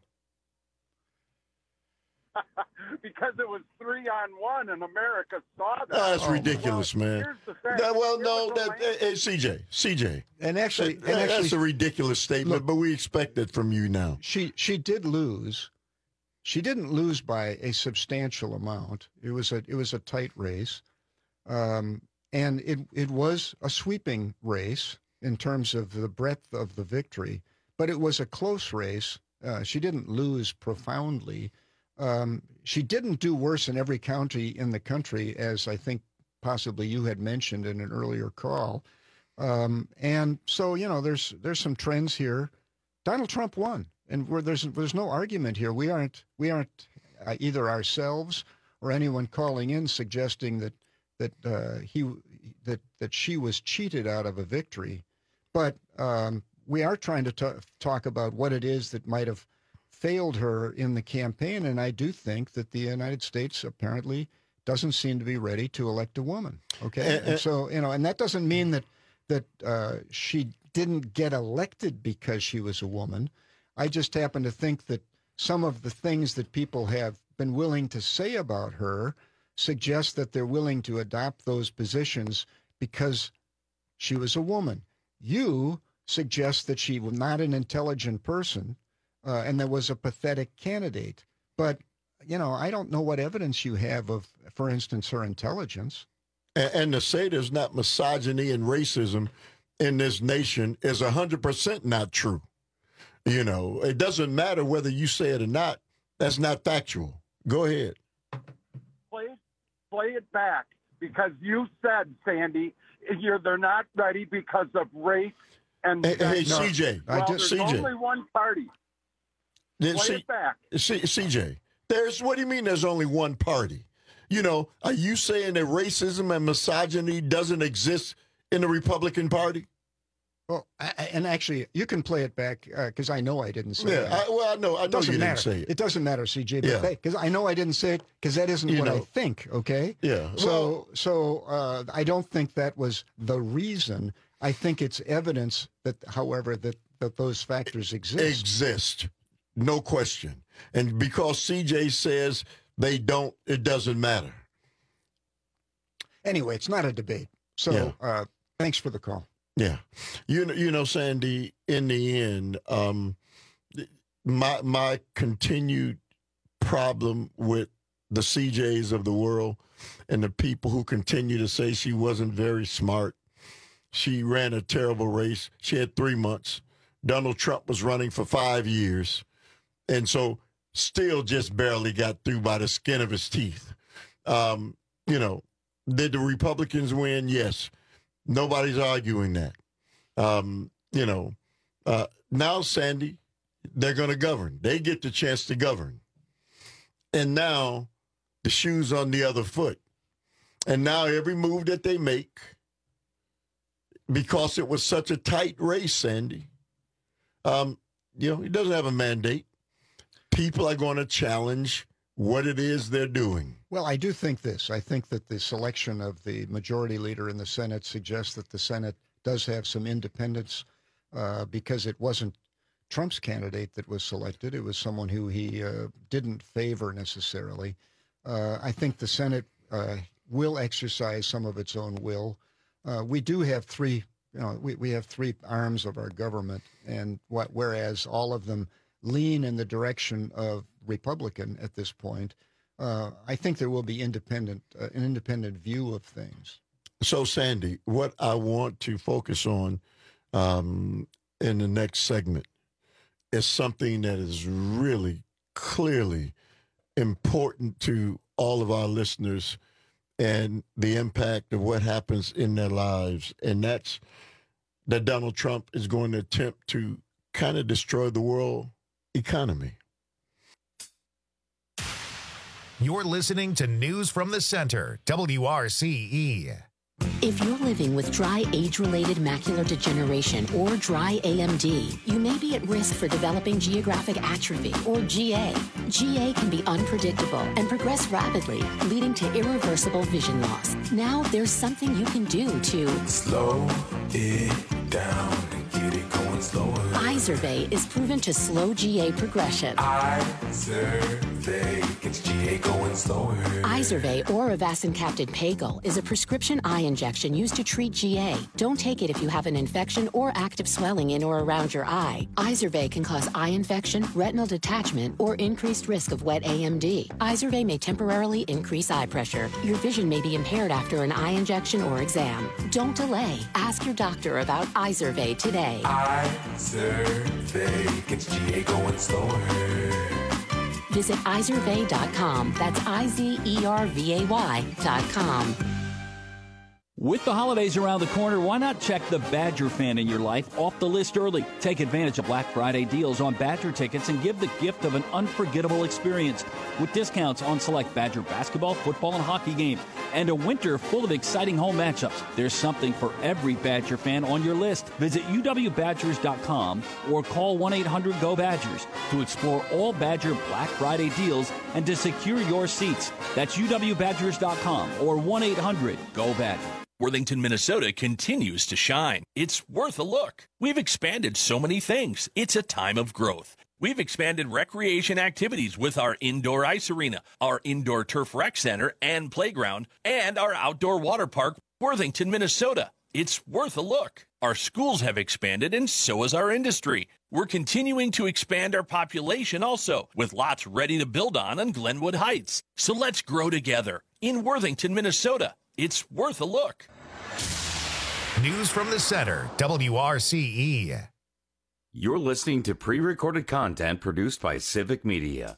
Because it was 3-on-1 and America saw that. That's ridiculous, man. CJ. And actually, that's a ridiculous statement, but we expect it from you now. She did lose. She didn't lose by a substantial amount. It was a tight race, and it was a sweeping race in terms of the breadth of the victory. But it was a close race. She didn't lose profoundly. She didn't do worse in every county in the country, as I think possibly you had mentioned in an earlier call. And so, there's some trends here. Donald Trump won, and there's no argument here. We aren't either ourselves or anyone calling in suggesting that she was cheated out of a victory. But we are trying to talk about what it is that might have failed her in the campaign, and I do think that the United States apparently doesn't seem to be ready to elect a woman. Okay, and so and that doesn't mean that she didn't get elected because she was a woman. I just happen to think that some of the things that people have been willing to say about her suggest that they're willing to adopt those positions because she was a woman. You suggest that she was not an intelligent person. And there was a pathetic candidate. But, I don't know what evidence you have of, for instance, her intelligence. And to say there's not misogyny and racism in this nation is 100% not true. It doesn't matter whether you say it or not. That's not factual. Go ahead. Play it back, because you said, Sandy, they're not ready because of race and Hey, CJ. There's only one party. Play it back. CJ, what do you mean there's only one party? Are you saying that racism and misogyny doesn't exist in the Republican Party? Well, and actually, you can play it back because I know I didn't say it. I know you didn't say it. It doesn't matter, CJ, because I know I didn't say it because that isn't what I think, okay? Yeah. So I don't think that was the reason. I think it's evidence that, however, that those factors exist. No question. And because CJ says they don't, it doesn't matter. Anyway, it's not a debate. So thanks for the call. Yeah. Sandy, in the end, my continued problem with the CJs of the world and the people who continue to say she wasn't very smart. She ran a terrible race. She had 3 months. Donald Trump was running for 5 years. And so still just barely got through by the skin of his teeth. Did the Republicans win? Yes. Nobody's arguing that. Now, Sandy, they're going to govern. They get the chance to govern. And now the shoe's on the other foot. And now every move that they make, because it was such a tight race, Sandy, he doesn't have a mandate. People are going to challenge what it is they're doing. Well, I do think this. I think that the selection of the majority leader in the Senate suggests that the Senate does have some independence because it wasn't Trump's candidate that was selected. It was someone who he didn't favor necessarily. I think the Senate will exercise some of its own will. We do have three, we have three arms of our government, and whereas all of them lean in the direction of Republican at this point, I think there will be an independent view of things. So, Sandy, what I want to focus on in the next segment is something that is really clearly important to all of our listeners and the impact of what happens in their lives. And that's that Donald Trump is going to attempt to kind of destroy the world economy. You're listening to News from the Center, WRCE. If you're living with dry age-related macular degeneration or dry AMD, you may be at risk for developing geographic atrophy or GA. GA can be unpredictable and progress rapidly, leading to irreversible vision loss. Now there's something you can do to slow it down and get it going slower. Izervay is proven to slow GA progression. Izervay gets GA going slower. Izervay or avacincaptad pagel is a prescription eye injection used to treat GA. Don't take it if you have an infection or active swelling in or around your eye. Izervay can cause eye infection, retinal detachment, or increased risk of wet AMD. Izervay may temporarily increase eye pressure. Your vision may be impaired after an eye injection or exam. Don't delay. Ask your doctor about Izervay today. Izervay gets GA going slower. Visit Izervay.com. That's IZERVAY.com. With the holidays around the corner, why not check the Badger fan in your life off the list early? Take advantage of Black Friday deals on Badger tickets and give the gift of an unforgettable experience with discounts on select Badger basketball, football, and hockey games, and a winter full of exciting home matchups. There's something for every Badger fan on your list. Visit UWBadgers.com or call 1-800-GO-BADGERS to explore all Badger Black Friday deals and to secure your seats. That's UWBadgers.com or 1-800-GO-BADGERS. Worthington, Minnesota continues to shine. It's worth a look. We've expanded so many things. It's a time of growth. We've expanded recreation activities with our indoor ice arena, our indoor turf rec center and playground, and our outdoor water park, Worthington, Minnesota. It's worth a look. Our schools have expanded, and so has our industry. We're continuing to expand our population also, with lots ready to build on Glenwood Heights. So let's grow together in Worthington, Minnesota. It's worth a look. News from the Center, WRCE. You're listening to pre-recorded content produced by Civic Media.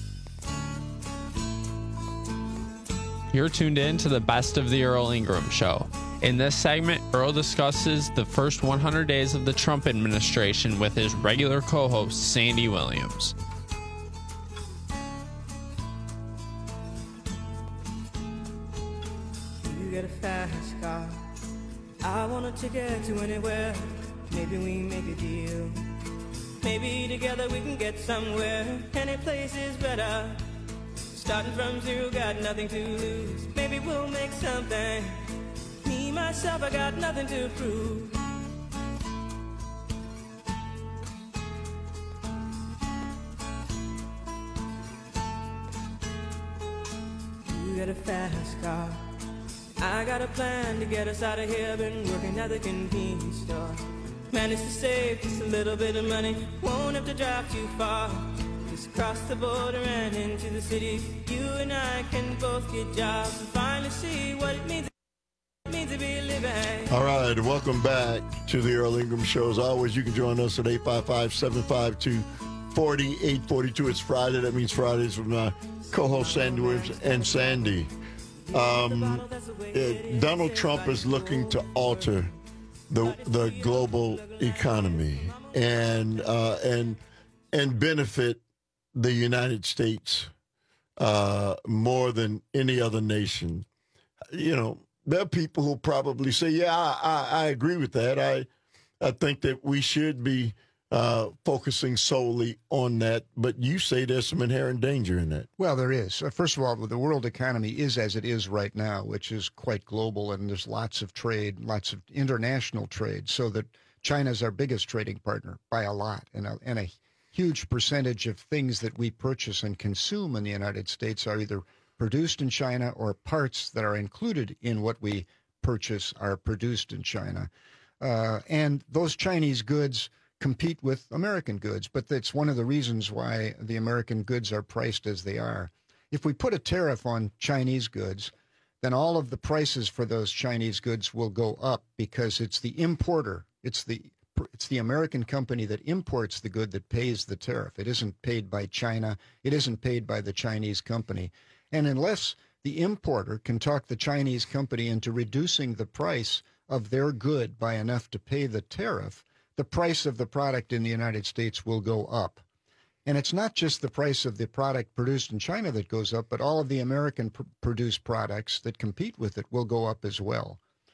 You're tuned in to the Best of the Earl Ingram Show. In this segment, Earl discusses the first 100 days of the Trump administration with his regular co-host, Sandy Williams. You get a fast car. I want a ticket to anywhere. Maybe we make a deal. Maybe together we can get somewhere. Any place is better. Starting from zero, got nothing to lose. Maybe we'll make something. Me, myself, I got nothing to prove. You got a fast car. I got a plan to get us out of here. Been working at the convenience store. Managed to save just a little bit of money. Won't have to drive too far. Just cross the border and into the city. You and I can both get jobs and finally see what it means to be living. All right, welcome back to the Earl Ingram Show. As always, you can join us at 855-752-4842. It's Friday. That means Fridays with my co-host Sandy Williams and Sandy. Donald Trump is looking to alter the global economy and benefit the United States more than any other nation. You know, there are people who probably say, "Yeah, I agree with that. I think that we should be focusing solely on that." But you say there's some inherent danger in that. Well, there is. First of all, the world economy is as it is right now, which is quite global, and there's lots of trade, lots of international trade, so that China is our biggest trading partner by a lot, and a huge percentage of things that we purchase and consume in the United States are either produced in China or parts that are included in what we purchase are produced in China. And those Chinese goods compete with American goods, but that's one of the reasons why the American goods are priced as they are. If we put a tariff on Chinese goods, then all of the prices for those Chinese goods will go up because it's the importer, it's the It's the American company that imports the good that pays the tariff. It isn't paid by China. It isn't paid by the Chinese company. And unless the importer can talk the Chinese company into reducing the price of their good by enough to pay the tariff, the price of the product in the United States will go up. And it's not just the price of the product produced in China that goes up, but all of the American-produced products that compete with it will go up as well.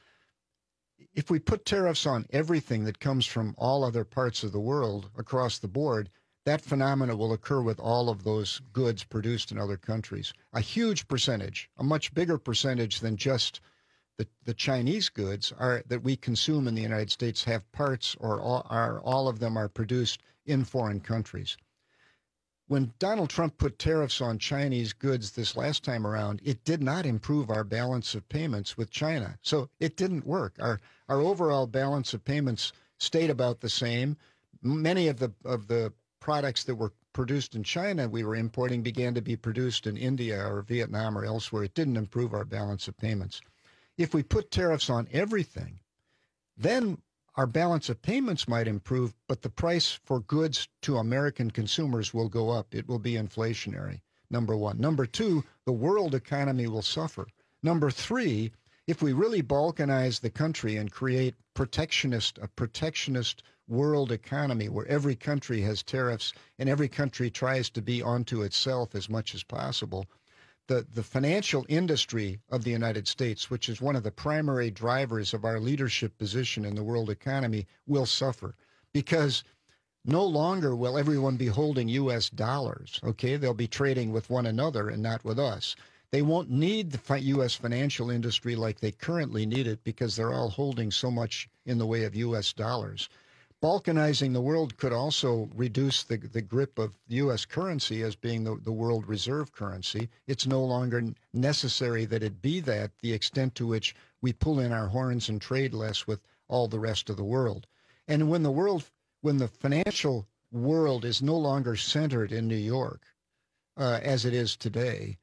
If we put tariffs on everything that comes from all other parts of the world across the board, that phenomena will occur with all of those goods produced in other countries. A huge percentage, a much bigger percentage than just the Chinese goods that we consume in the United States have parts or all of them are produced in foreign countries. When Donald Trump put tariffs on Chinese goods this last time around, it did not improve our balance of payments with China. So it didn't work. Our overall balance of payments stayed about the same. Many of the products that were produced in China we were importing began to be produced in India or Vietnam or elsewhere. It didn't improve our balance of payments. If we put tariffs on everything, then our balance of payments might improve, but the price for goods to American consumers will go up. It will be inflationary, number one. Number two, the world economy will suffer. Number three, if we really balkanize the country and create a protectionist world economy where every country has tariffs and every country tries to be onto itself as much as possible, the financial industry of the United States, which is one of the primary drivers of our leadership position in the world economy, will suffer because no longer will everyone be holding U.S. dollars, okay? They'll be trading with one another and not with us. They won't need the U.S. financial industry like they currently need it because they're all holding so much in the way of U.S. dollars. Balkanizing the world could also reduce the grip of the U.S. currency as being the world reserve currency. It's no longer necessary that it be that, the extent to which we pull in our horns and trade less with all the rest of the world. And when the financial world is no longer centered in New York, as it is today,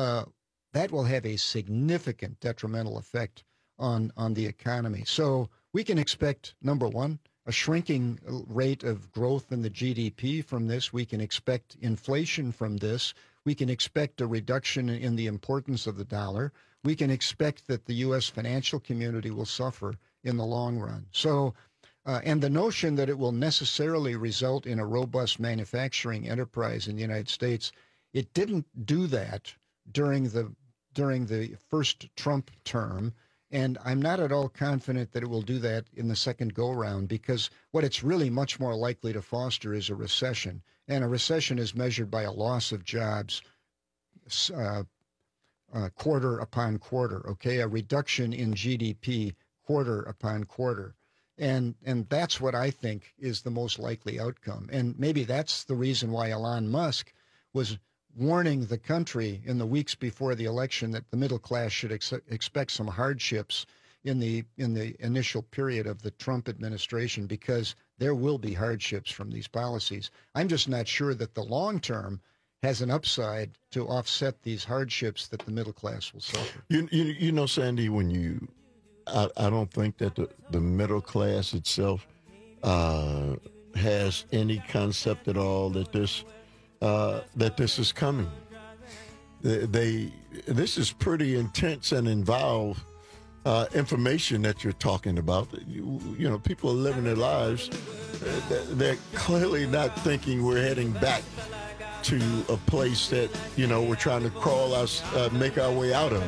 that will have a significant detrimental effect on the economy. So we can expect, number one, a shrinking rate of growth in the GDP from this. We can expect inflation from this. We can expect a reduction in the importance of the dollar. We can expect that the U.S. financial community will suffer in the long run. So, and the notion that it will necessarily result in a robust manufacturing enterprise in the United States, it didn't do that during the first Trump term. And I'm not at all confident that it will do that in the second go-round, because what it's really much more likely to foster is a recession. And a recession is measured by a loss of jobs quarter upon quarter, okay? A reduction in GDP quarter upon quarter. And that's what I think is the most likely outcome. And maybe that's the reason why Elon Musk was warning the country in the weeks before the election that the middle class should expect some hardships in the initial period of the Trump administration, because there will be hardships from these policies. I'm just not sure that the long term has an upside to offset these hardships that the middle class will suffer. You know, Sandy, I don't think that the middle class itself has any concept at all that this is coming. This is pretty intense and involved information that you're talking about. You know, people are living their lives. They're clearly not thinking we're heading back to a place that, you know, we're trying to make our way out of.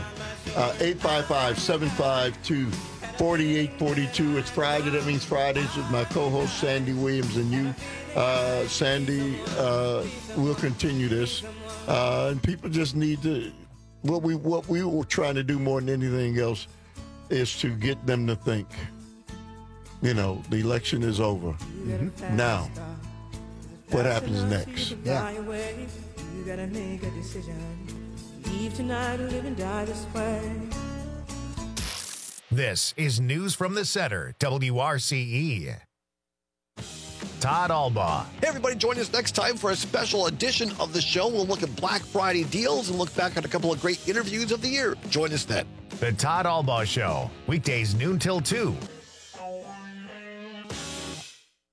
855-752-4842. It's Friday. That means Fridays with my co-host Sandy Williams and you. Sandy, we'll continue this. And people just need to, what we were trying to do more than anything else is to get them to think, you know, the election is over. Mm-hmm. Now, what happens next? Yeah. You gotta make a decision. Leave tonight or live and die this way. This is News from the Center, WRCE. Todd Albaugh. Hey, everybody, join us next time for a special edition of the show. We'll look at Black Friday deals and look back at a couple of great interviews of the year. Join us then. The Todd Albaugh Show, weekdays noon till 2.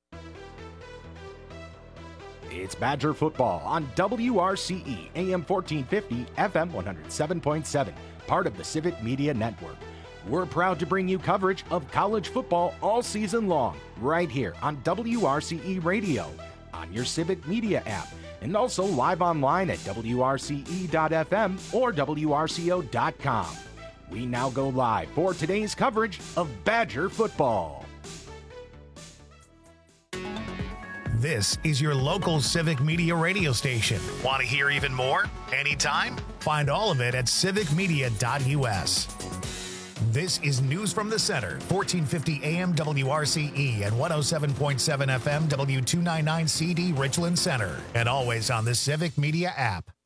It's Badger football on WRCE, AM 1450, FM 107.7, part of the Civic Media Network. We're proud to bring you coverage of college football all season long, right here on WRCE Radio, on your Civic Media app, and also live online at WRCE.FM or WRCO.com. We now go live for today's coverage of Badger football. This is your local Civic Media radio station. Want to hear even more? Anytime? Find all of it at civicmedia.us. This is News from the Center, 1450 AM WRCE and 107.7 FM W299CD Richland Center, and always on the Civic Media app.